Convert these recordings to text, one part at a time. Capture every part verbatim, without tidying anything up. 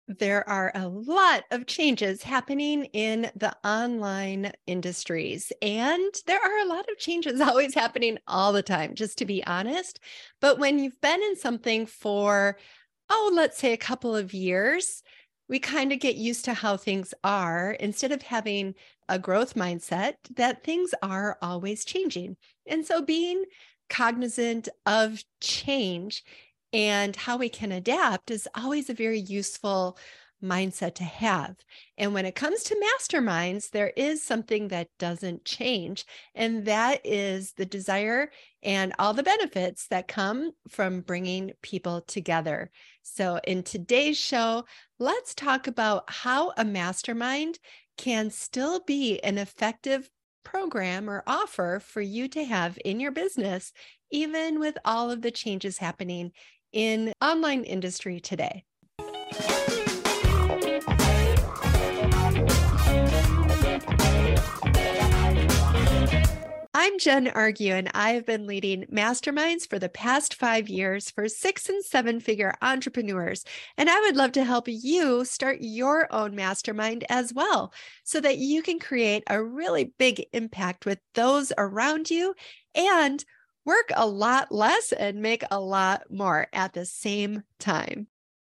There are a lot of changes happening in the online industries, and there are a lot of changes always happening all the time, just to be honest. But when you've been in something for, oh, let's say a couple of years, we kind of get used to how things are instead of having a growth mindset that things are always changing. And so being cognizant of change and how we can adapt is always a very useful mindset to have. And when it comes to masterminds, there is something that doesn't change, and that is the desire and all the benefits that come from bringing people together. So, in today's show, let's talk about how a mastermind can still be an effective program or offer for you to have in your business, even with all of the changes happening in online industry today. I'm Jen Argue, and I have been leading masterminds for the past five years for six and seven figure entrepreneurs. And I would love to help you start your own mastermind as well, so that you can create a really big impact with those around you and work a lot less and make a lot more at the same time.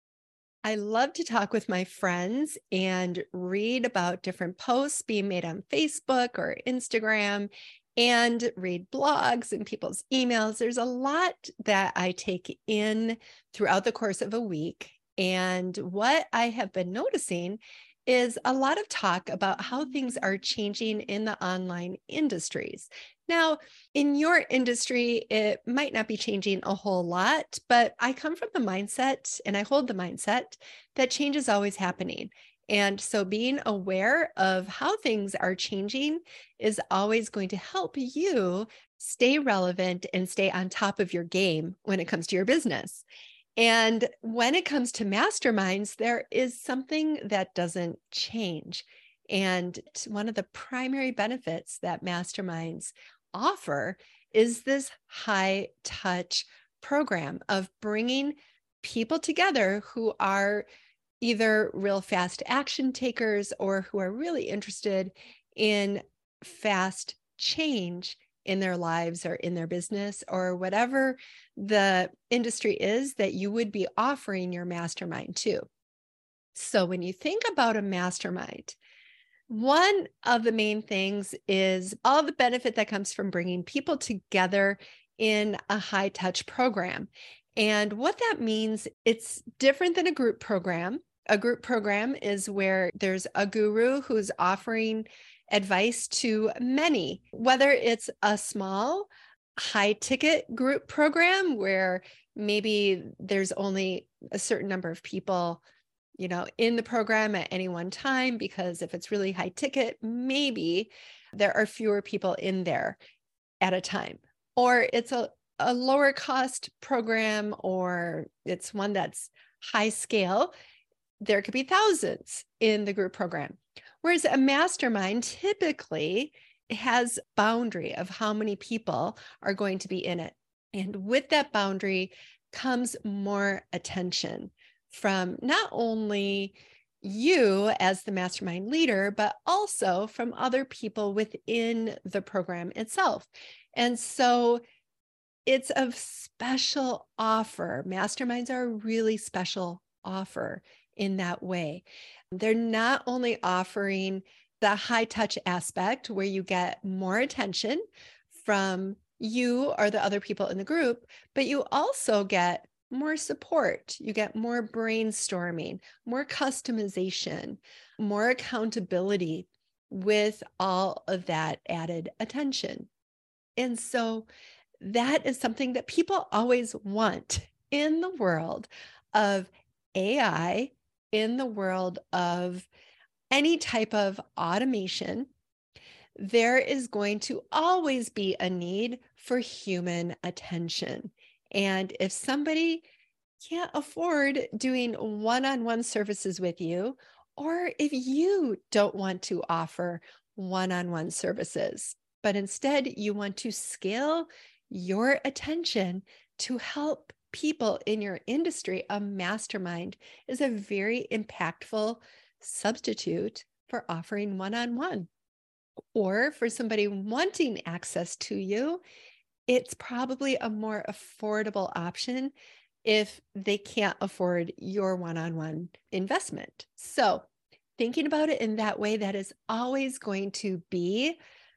I love to talk with my friends and read about different posts being made on Facebook or Instagram and read blogs and people's emails. There's a lot that I take in throughout the course of a week. And what I have been noticing is a lot of talk about how things are changing in the online industries. Now, in your industry, it might not be changing a whole lot, but I come from the mindset and I hold the mindset that change is always happening. And so being aware of how things are changing is always going to help you stay relevant and stay on top of your game when it comes to your business. And when it comes to masterminds, there is something that doesn't change. And one of the primary benefits that masterminds offer is this high touch program of bringing people together who are either real fast action takers or who are really interested in fast change in their lives or in their business or whatever the industry is that you would be offering your mastermind to. So when you think about a mastermind, one of the main things is all the benefit that comes from bringing people together in a high touch program. And what that means, it's different than a group program. A group program is where there's a guru who's offering advice to many, whether it's a small, high ticket group program where maybe there's only a certain number of people, you know, in the program at any one time, because if it's really high ticket, maybe there are fewer people in there at a time, or it's a, a lower cost program, or it's one that's high scale. There could be thousands in the group program. Whereas a mastermind typically has boundary of how many people are going to be in it. And with that boundary comes more attention from not only you as the mastermind leader, but also from other people within the program itself. And so it's a special offer. Masterminds are a really special offer in that way. They're not only offering the high touch aspect where you get more attention from you or the other people in the group, but you also get more support. You get more brainstorming, more customization, more accountability with all of that added attention. And so that is something that people always want in the world of A I, in the world of any type of automation. There is going to always be a need for human attention. And if somebody can't afford doing one-on-one services with you, or if you don't want to offer one-on-one services, but instead you want to scale your attention to help people in your industry, a mastermind is a very impactful substitute for offering one-on-one. Or for somebody wanting access to you, it's probably a more affordable option if they can't afford your one-on-one investment. So thinking about it in that way, that is always going to be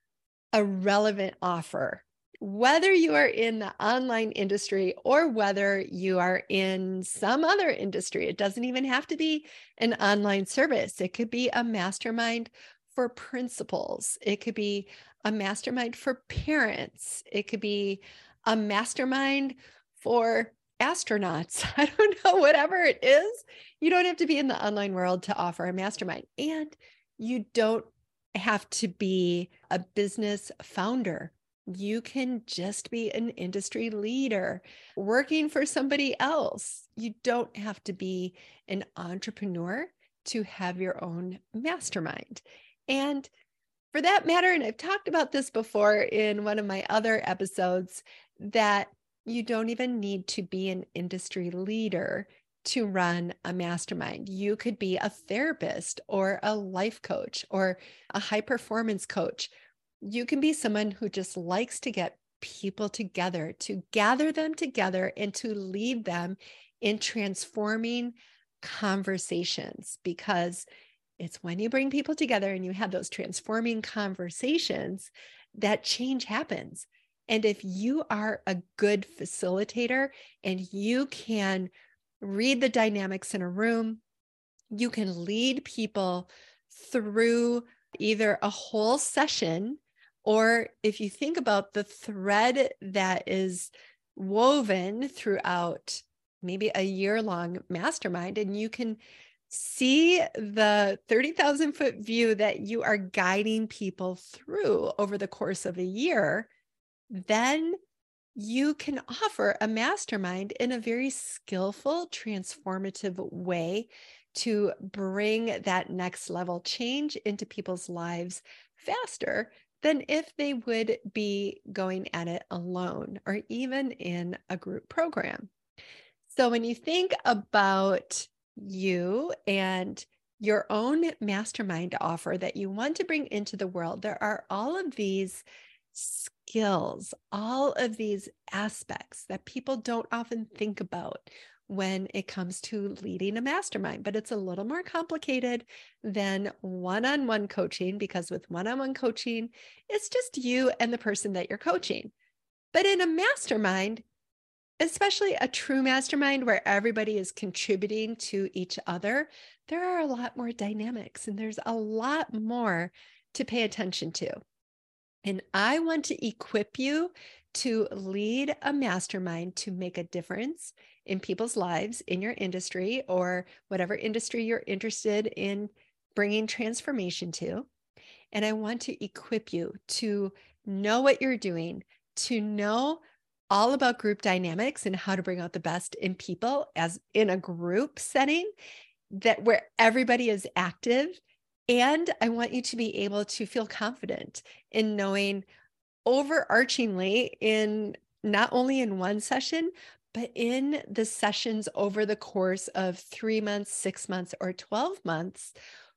a relevant offer, whether you are in the online industry or whether you are in some other industry. It doesn't even have to be an online service. It could be a mastermind for principals. It could be a mastermind for parents. It could be a mastermind for astronauts. I don't know, whatever it is. You don't have to be in the online world to offer a mastermind. And you don't have to be a business founder. You can just be an industry leader working for somebody else. You don't have to be an entrepreneur to have your own mastermind. And for that matter, and I've talked about this before in one of my other episodes, that you don't even need to be an industry leader to run a mastermind. You could be a therapist or a life coach or a high performance coach. You can be someone who just likes to get people together, to gather them together and to lead them in transforming conversations, because it's when you bring people together and you have those transforming conversations that change happens. And if you are a good facilitator and you can read the dynamics in a room, you can lead people through either a whole session, or if you think about the thread that is woven throughout maybe a year-long mastermind, and you can see the thirty thousand foot view that you are guiding people through over the course of a year, then you can offer a mastermind in a very skillful, transformative way to bring that next level change into people's lives faster than if they would be going at it alone or even in a group program. So when you think about you and your own mastermind offer that you want to bring into the world, there are all of these skills, all of these aspects that people don't often think about when it comes to leading a mastermind. But it's a little more complicated than one-on-one coaching, because with one-on-one coaching, it's just you and the person that you're coaching. But in a mastermind, especially a true mastermind where everybody is contributing to each other, there are a lot more dynamics and there's a lot more to pay attention to. And I want to equip you to lead a mastermind to make a difference in people's lives in your industry or whatever industry you're interested in bringing transformation to. And I want to equip you to know what you're doing, to know all about group dynamics and how to bring out the best in people as in a group setting that where everybody is active. And I want you to be able to feel confident in knowing overarchingly in not only in one session, but in the sessions over the course of three months, six months, or twelve months,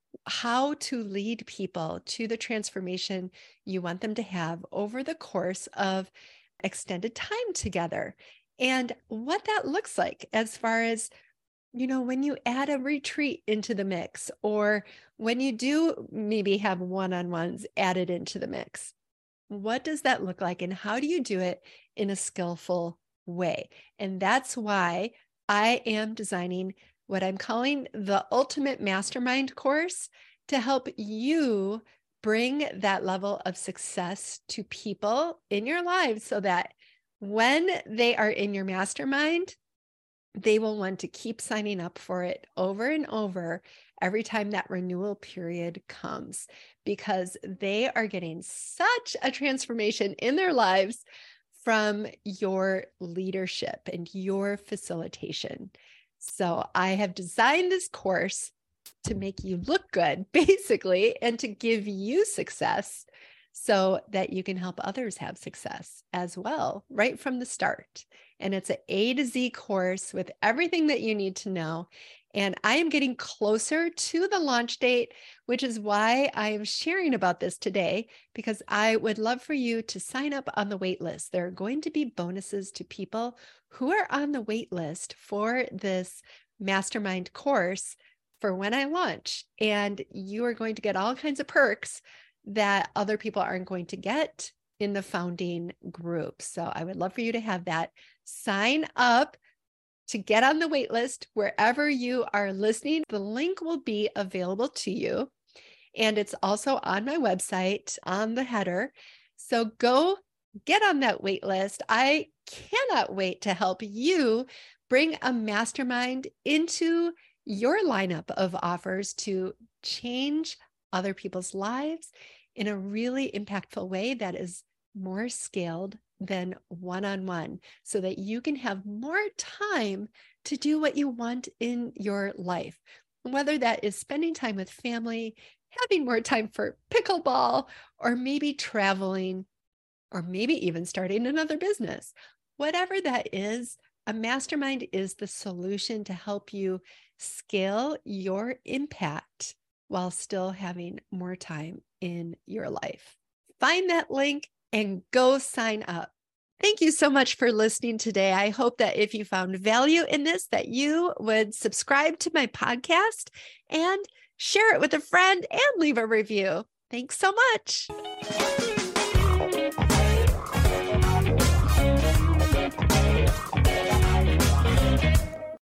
how to lead people to the transformation you want them to have over the course of extended time together, and what that looks like as far as, you know, when you add a retreat into the mix, or when you do maybe have one-on-ones added into the mix. What does that look like, and how do you do it in a skillful way? And that's why I am designing what I'm calling the Ultimate Mastermind course to help you bring that level of success to people in your lives so that when they are in your mastermind, they will want to keep signing up for it over and over every time that renewal period comes, because they are getting such a transformation in their lives from your leadership and your facilitation. So I have designed this course to make you look good, basically, and to give you success so that you can help others have success as well, right from the start. And it's an A to Z course with everything that you need to know. And I am getting closer to the launch date, which is why I am sharing about this today, because I would love for you to sign up on the wait list. There are going to be bonuses to people who are on the wait list for this mastermind course for when I launch. And you are going to get all kinds of perks that other people aren't going to get in the founding group. So I would love for you to have that. Sign up to get on the wait list wherever you are listening. The link will be available to you. And it's also on my website on the header. So go get on that wait list. I cannot wait to help you bring a mastermind into your lineup of offers to change other people's lives in a really impactful way that is more scaled than one-on-one, so that you can have more time to do what you want in your life, whether that is spending time with family, having more time for pickleball, or maybe traveling, or maybe even starting another business. Whatever that is, a mastermind is the solution to help you scale your impact while still having more time in your life. Find that link and go sign up. Thank you so much for listening today. I hope that if you found value in this, that you would subscribe to my podcast and share it with a friend and leave a review. Thanks so much.